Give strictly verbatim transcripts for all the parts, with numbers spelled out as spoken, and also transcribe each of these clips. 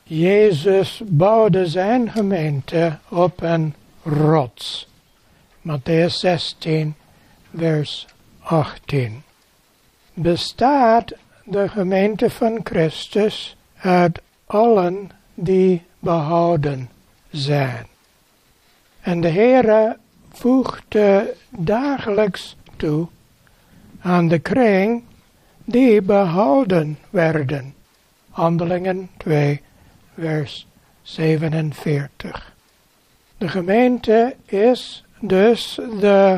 Jezus bouwde zijn gemeente op een rots. Matthäus zestien, vers achttien. Bestaat de gemeente van Christus uit allen die behouden zijn. En de Heere voegde dagelijks toe aan de kring die behouden werden. Handelingen twee, vers zevenenveertig. De gemeente is dus de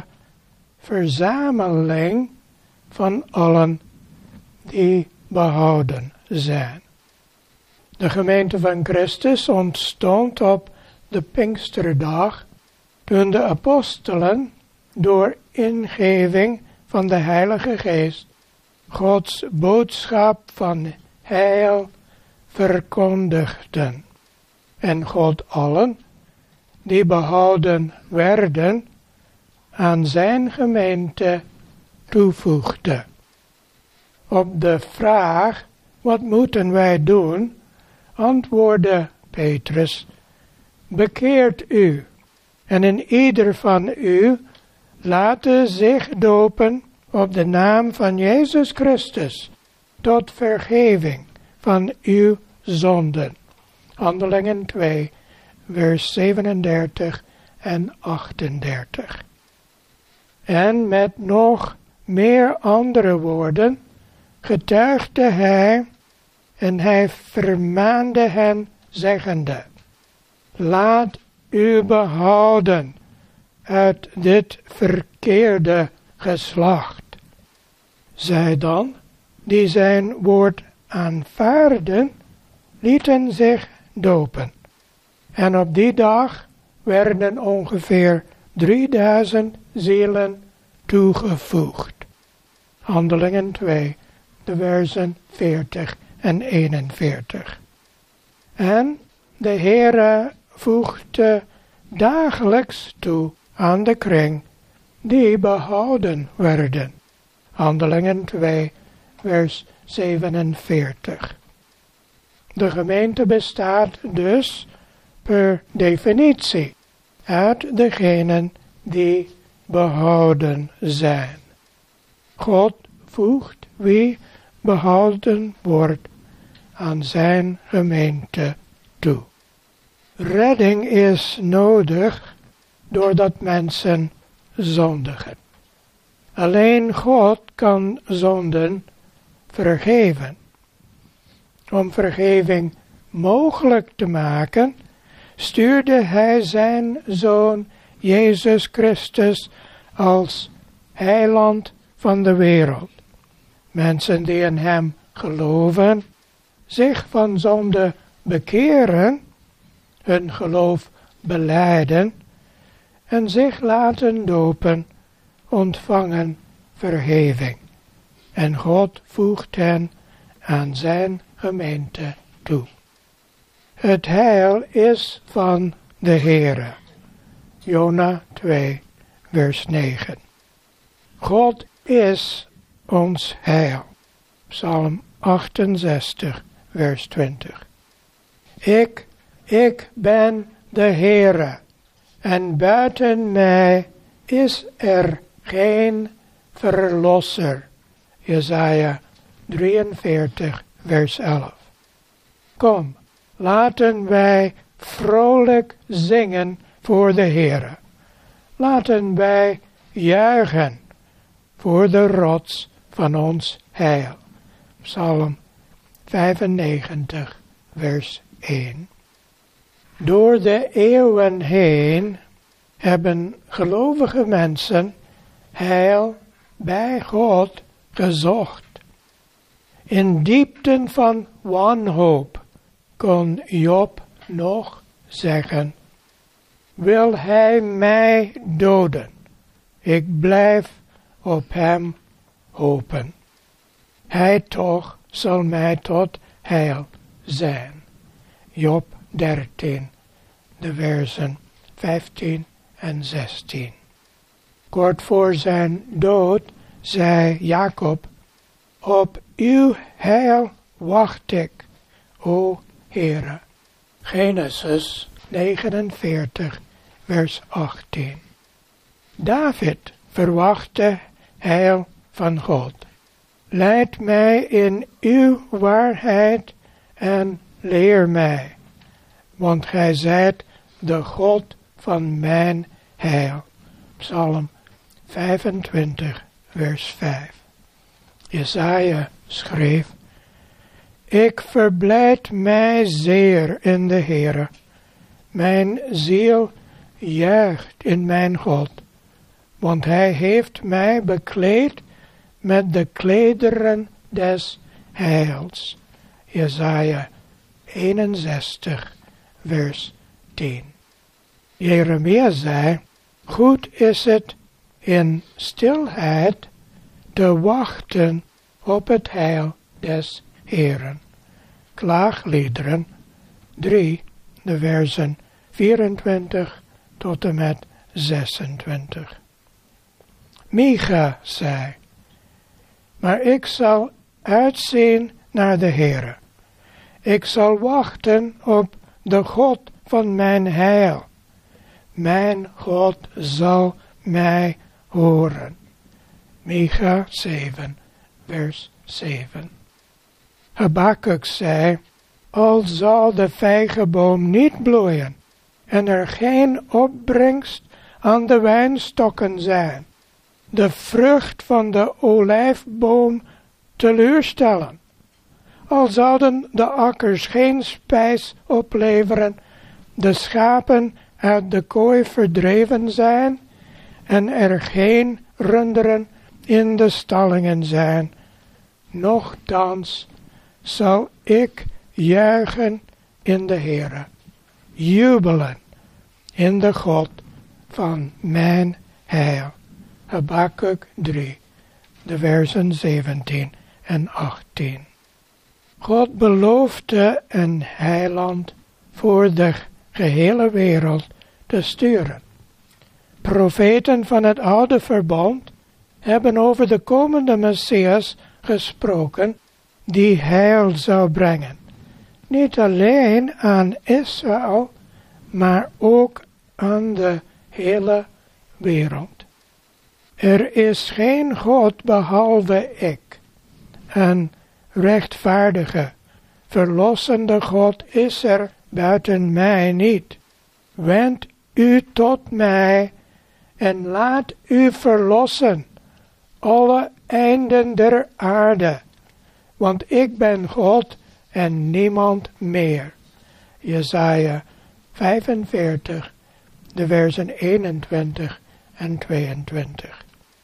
verzameling van allen die behouden zijn. De gemeente van Christus ontstond op de Pinksterdag, toen de apostelen door ingeving van de Heilige Geest Gods boodschap van heil verkondigden. En God allen die behouden werden aan zijn gemeente toevoegde. Op de vraag, wat moeten wij doen, antwoordde Petrus, bekeert u, en in ieder van u laten zich dopen op de naam van Jezus Christus, tot vergeving van uw zonden. Handelingen twee, vers zevenendertig en achtendertig. En met nog meer andere woorden getuigde hij en hij vermaande hen zeggende, laat u behouden uit dit verkeerde geslacht. Zij dan, die zijn woord aanvaarden, lieten zich dopen. En op die dag werden ongeveer drieduizend zielen toegevoegd. Handelingen twee, de versen veertig en eenenveertig. En de Heere voegde dagelijks toe aan de kring die behouden werden. Handelingen twee, vers zevenenveertig. De gemeente bestaat dus per definitie uit degenen die behouden zijn. God voegt wie behouden wordt aan zijn gemeente toe. Redding is nodig doordat mensen zondigen. Alleen God kan zonden vergeven. Om vergeving mogelijk te maken, stuurde hij zijn Zoon Jezus Christus als heiland van de wereld. Mensen die in hem geloven, zich van zonde bekeren, hun geloof belijden en zich laten dopen, ontvangen vergeving. En God voegt hen aan zijn gemeente toe. Het heil is van de Heere. Jona twee, vers negen. God is ons heil. Psalm achtenzestig, vers twintig. Ik, ik ben de Heere, en buiten mij is er geen verlosser. Jesaja drieënveertig, vers elf. Kom, laten wij vrolijk zingen voor de Heere. Laten wij juichen voor de rots van ons heil. Psalm vijfennegentig, vers één. Door de eeuwen heen hebben gelovige mensen heil bij God gezocht. In diepten van wanhoop kon Job nog zeggen, wil hij mij doden, ik blijf op hem hopen. Hij toch zal mij tot heil zijn. Job dertien, de versen vijftien en zestien. Kort voor zijn dood zei Jacob, op uw heil wacht ik, o Heere. Genesis negenenveertig, vers achttien. David verwachtte heil van God. Leid mij in uw waarheid en leer mij, want gij zijt de God van mijn heil. Psalm vijfentwintig, vers vijf. Jesaja schreef: Ik verblijd mij zeer in de Heere. Mijn ziel juicht in mijn God, want hij heeft mij bekleed met de klederen des heils. Jesaja eenenzestig, vers tien. Jeremia zei: Goed is het in stilheid te wachten op het heil des Heeren. Klaagliederen drie, de versen vierentwintig tot en met zesentwintig. Micha zei: Maar ik zal uitzien naar de Heere. Ik zal wachten op de God van mijn heil. Mijn God zal mij horen. Micha zeven, vers zeven. Habakuk zei: Al zal de vijgenboom niet bloeien en er geen opbrengst aan de wijnstokken zijn, de vrucht van de olijfboom teleurstellen, al zouden de akkers geen spijs opleveren, de schapen uit de kooi verdreven zijn en er geen runderen in de stallingen zijn, nochtans zal ik juichen in de Heere, jubelen in de God van mijn heil. Habakuk drie, de versen zeventien en achttien. God beloofde een heiland voor de gehele wereld te sturen. Profeten van het oude verbond hebben over de komende Messias gesproken, die heil zou brengen. Niet alleen aan Israël, maar ook aan de hele wereld. Er is geen God behalve ik, een rechtvaardige, verlossende God is er buiten mij niet. Wend u tot mij en laat u verlossen, alle einden der aarde, want ik ben God en niemand meer. Jesaja vijfenveertig, de versen eenentwintig en tweeëntwintig.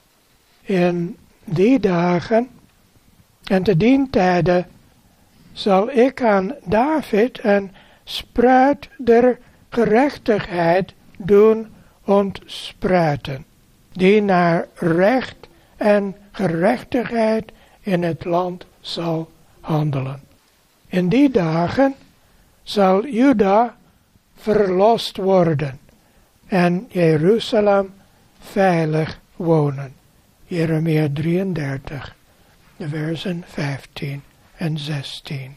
In die dagen en te dien tijde zal ik aan David een spruit der gerechtigheid doen ontspruiten, die naar recht en gerechtigheid in het land zal handelen. In die dagen zal Juda verlost worden en Jeruzalem veilig wonen. Jeremia drieëndertig, de versen vijftien en zestien.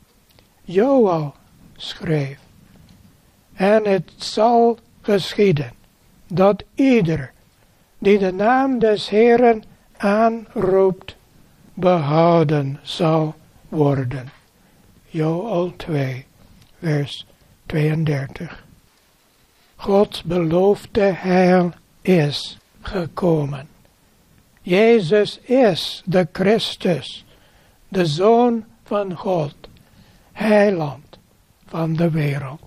Joël schreef: En het zal geschieden dat ieder die de naam des Heeren aanroept, behouden zal worden. Joël twee, vers tweeëndertig. Gods beloofde heil is gekomen. Jezus is de Christus, de Zoon van God, heiland van de wereld.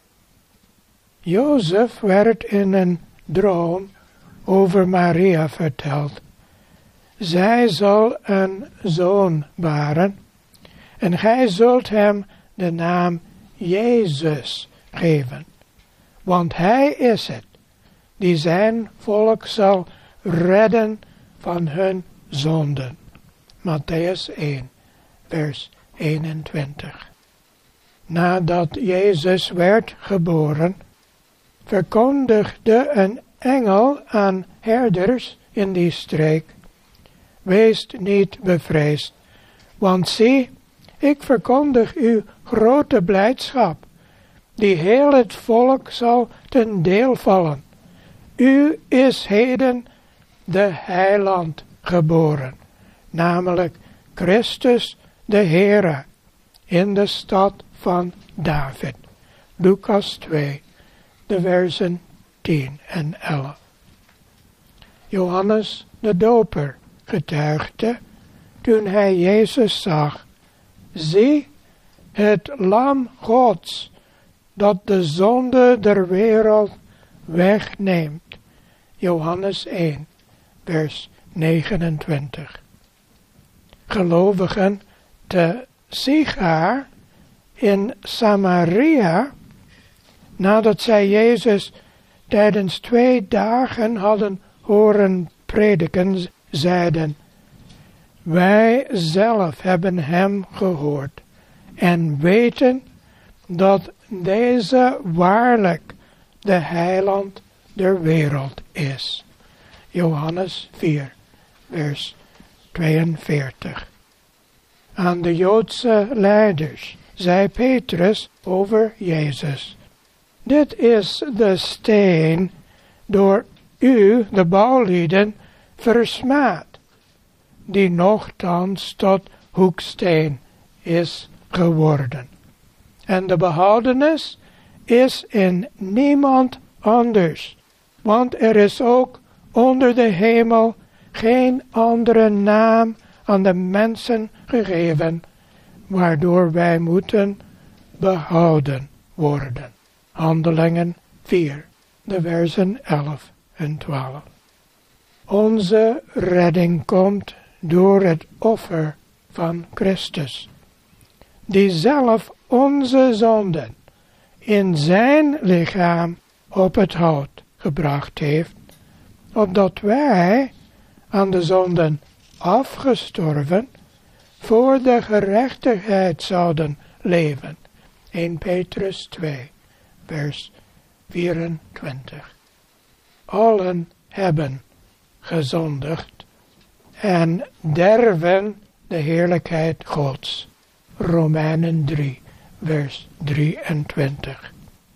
Jozef werd in een droom over Maria verteld. Zij zal een zoon baren en gij zult hem de naam Jezus geven. Want hij is het die zijn volk zal redden van hun zonden. Matthäus één, vers eenentwintig. Nadat Jezus werd geboren, verkondigde een engel aan herders in die streek: Wees niet bevreesd, want zie, ik verkondig u grote blijdschap, die heel het volk zal ten deel vallen. U is heden de heiland geboren, namelijk Christus de Heere, in de stad van David. Lucas twee, de versen tien en elf. Johannes de Doper getuigde, toen hij Jezus zag, zie, het lam Gods, dat de zonde der wereld wegneemt. Johannes één, vers negenentwintig. Gelovigen te Sichar in Samaria, nadat zij Jezus tijdens twee dagen hadden horen prediken, zeiden, wij zelf hebben hem gehoord en weten dat deze waarlijk de heiland der wereld is. Johannes vier, vers tweeënveertig. Aan de Joodse leiders zei Petrus over Jezus, dit is de steen door u, de bouwlieden, versmaad, die nochtans tot hoeksteen is geworden. En de behoudenis is in niemand anders, want er is ook onder de hemel geen andere naam aan de mensen gegeven, waardoor wij moeten behouden worden. Handelingen vier, de versen elf en twaalf. Onze redding komt door het offer van Christus, die zelf onze zonden in zijn lichaam op het hout gebracht heeft, opdat wij aan de zonden afgestorven voor de gerechtigheid zouden leven. Eerste Petrus twee, vers vierentwintig. Allen hebben gezondigd en derven de heerlijkheid Gods. Romeinen drie, vers drieëntwintig.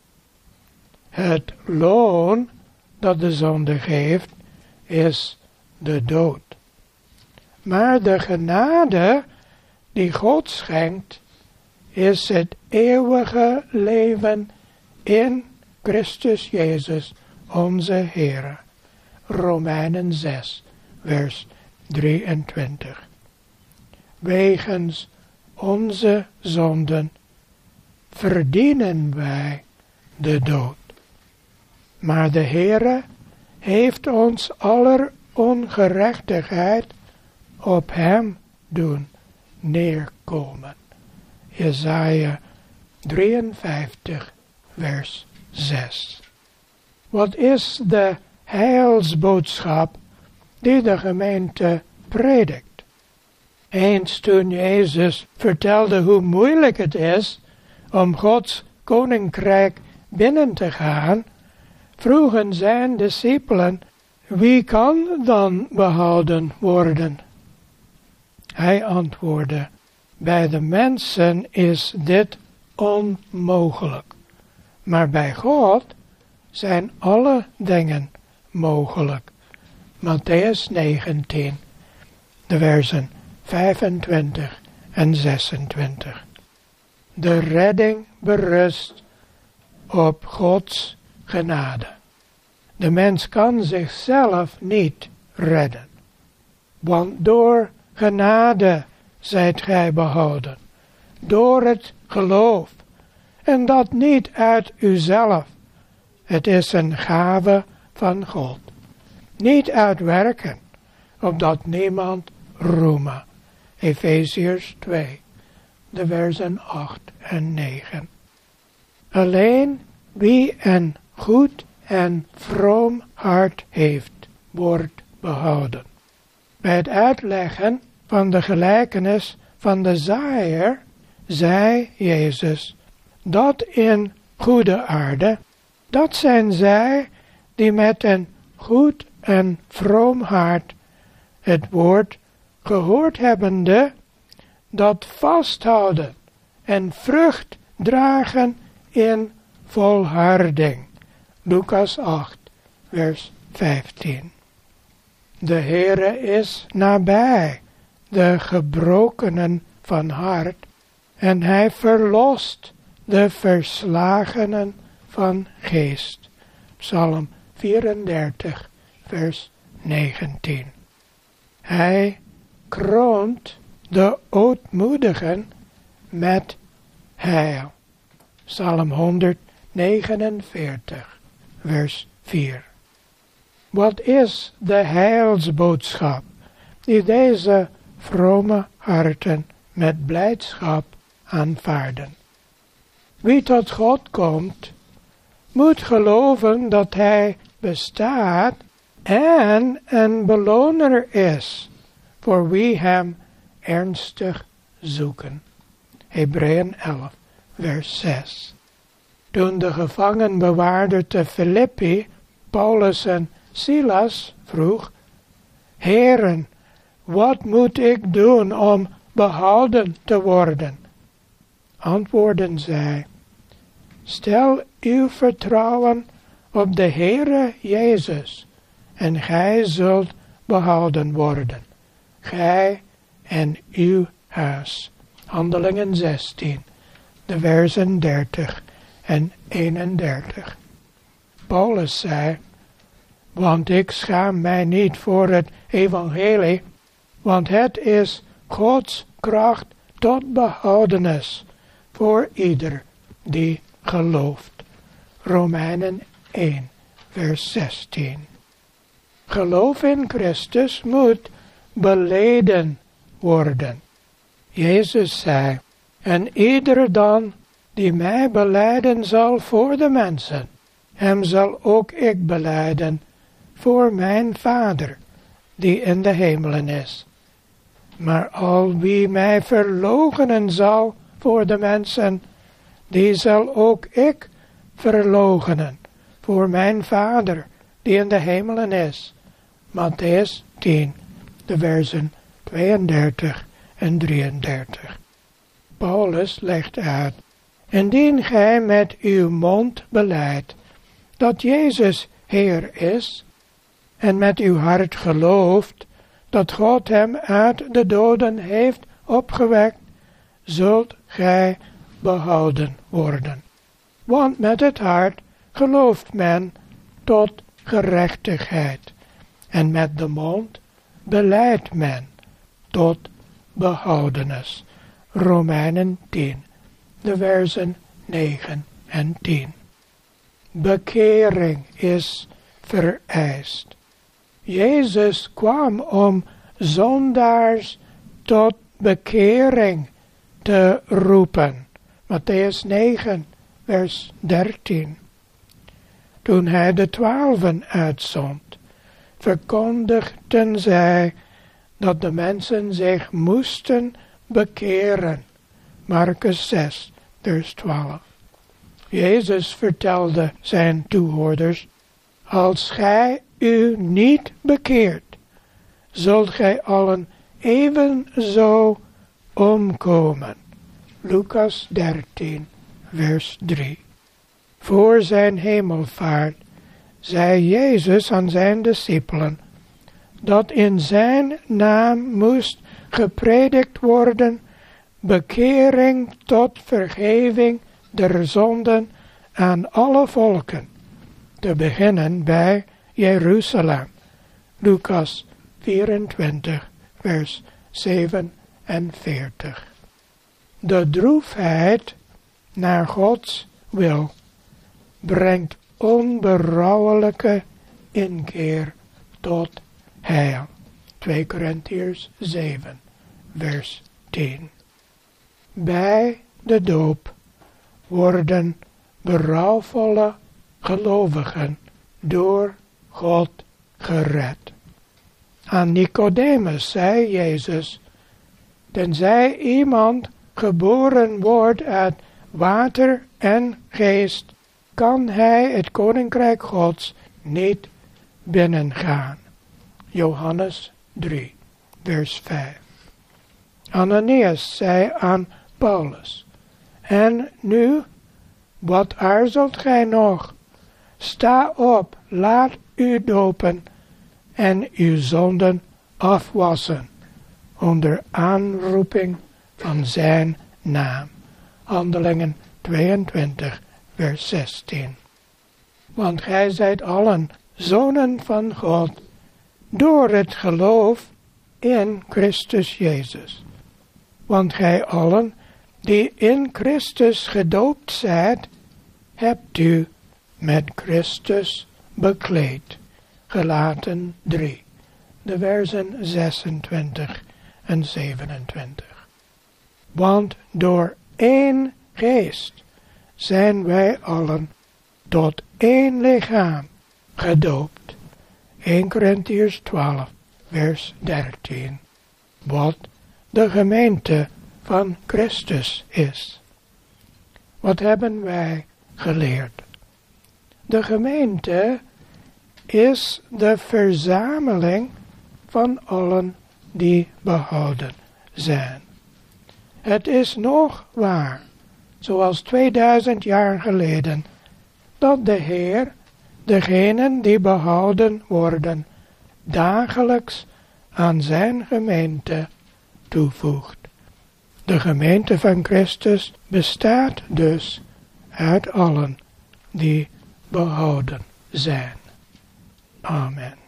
Het loon dat de zonde geeft is de dood. Maar de genade die God schenkt is het eeuwige leven in Christus Jezus, onze Heere. Romeinen zes, vers drieëntwintig. Wegens onze zonden verdienen wij de dood. Maar de Heere heeft ons aller ongerechtigheid op hem doen neerkomen. Jesaja drieënvijftig, vers zes. Wat is de heilsboodschap die de gemeente predikt? Eens toen Jezus vertelde hoe moeilijk het is om Gods koninkrijk binnen te gaan, vroegen zijn discipelen, wie kan dan behouden worden? Hij antwoordde, bij de mensen is dit onmogelijk, maar bij God zijn alle dingen mogelijk. Mattheüs negentien, de versen vijfentwintig en zesentwintig. De redding berust op Gods genade. De mens kan zichzelf niet redden, want door genade zijt gij behouden, door het geloof, en dat niet uit uzelf. Het is een gave van God, niet uit werken, opdat niemand roeme. Efeziërs twee, de versen acht en negen. Alleen wie een goed en vroom hart heeft, wordt behouden. Bij het uitleggen van de gelijkenis van de zaaier, zei Jezus, dat in goede aarde, dat zijn zij die met een goed en vroom hart het woord gehoord hebbende, dat vasthouden en vrucht dragen in volharding. Lucas acht, vers vijftien. De Heere is nabij de gebrokenen van hart en hij verlost de verslagenen van geest. Psalm vierendertig, vers negentien. Hij kroont de ootmoedigen met heil. Psalm honderdnegenenveertig, vers vier. Wat is de heilsboodschap die deze vrome harten met blijdschap aanvaarden? Wie tot God komt, moet geloven dat Hij bestaat en een beloner is voor wie Hem ernstig zoeken. Hebreeën elf, vers zes. Toen de gevangenbewaarder te Filippi, Paulus en Silas vroeg, Heren, wat moet ik doen om behouden te worden? Antwoordden zij, stel uw vertrouwen op de Heere Jezus, en gij zult behouden worden, gij en uw huis. Handelingen zestien, de versen dertig en eenendertig. Paulus zei, want ik schaam mij niet voor het evangelie, want het is Gods kracht tot behoudenis voor ieder die gelooft. Romeinen één, vers zestien. Geloof in Christus moet beleden worden. Jezus zei, en ieder dan die mij belijden zal voor de mensen, hem zal ook ik belijden voor mijn Vader, die in de hemelen is. Maar al wie mij verloochenen zal voor de mensen, die zal ook ik verloochenen voor mijn Vader, die in de hemelen is. Mattheüs tien, de versen tweeëndertig en drieëndertig. Paulus legt uit, indien gij met uw mond belijdt dat Jezus Heer is, en met uw hart gelooft dat God hem uit de doden heeft opgewekt, zult gij behouden worden. Want met het hart gelooft men tot gerechtigheid, en met de mond belijdt men tot behoudenis. Romeinen tien, de versen negen en tien. Bekering is vereist. Jezus kwam om zondaars tot bekering te roepen. Mattheüs negen, vers dertien. Toen hij de twaalfen uitzond, verkondigden zij dat de mensen zich moesten bekeren. Marcus zes, vers twaalf. Jezus vertelde zijn toehoorders, als gij u niet bekeert, zult gij allen evenzo omkomen. Lucas dertien, vers drie. Voor zijn hemelvaart zei Jezus aan zijn discipelen dat in zijn naam moest gepredikt worden bekering tot vergeving der zonden aan alle volken, te beginnen bij Jeruzalem. Lucas vierentwintig, vers zevenenveertig. De droefheid naar Gods wil brengt onberouwelijke inkeer tot heil. twee Korintiërs zeven, vers tien. Bij de doop worden berouwvolle gelovigen door God gered. Aan Nicodemus zei Jezus, tenzij iemand geboren wordt uit water en geest, kan hij het koninkrijk Gods niet binnengaan. Johannes drie, vers vijf. Ananias zei aan Paulus, en nu Wat aarzelt gij nog? Sta op, laat u dopen en uw zonden afwassen onder aanroeping van zijn naam. Handelingen tweeëntwintig, vers zestien. Want gij zijt allen zonen van God door het geloof in Christus Jezus. Want gij allen die in Christus gedoopt zijt, hebt u met Christus bekleed. Galaten drie, de versen zesentwintig en zevenentwintig. Want door één geest zijn wij allen tot één lichaam gedoopt. Eerste Korintiërs twaalf, vers dertien. Wat de gemeente van Christus is. Wat hebben wij geleerd? De gemeente is de verzameling van allen die behouden zijn. Het is nog waar, zoals tweeduizend jaar geleden, dat de Heer degenen die behouden worden dagelijks aan zijn gemeente toevoegt. De gemeente van Christus bestaat dus uit allen die behouden zijn. Amen.